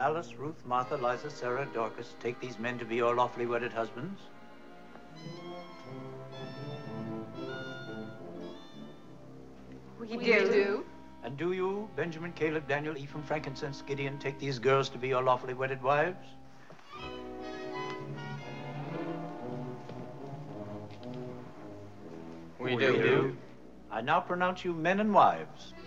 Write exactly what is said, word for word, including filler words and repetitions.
Alice, Ruth, Martha, Liza, Sarah, Dorcas, take these men to be your lawfully wedded husbands? We, we do. do. And do you, Benjamin, Caleb, Daniel, Ephraim, Frankincense, Gideon, take these girls to be your lawfully wedded wives? We, we do. do. I now pronounce you men and wives.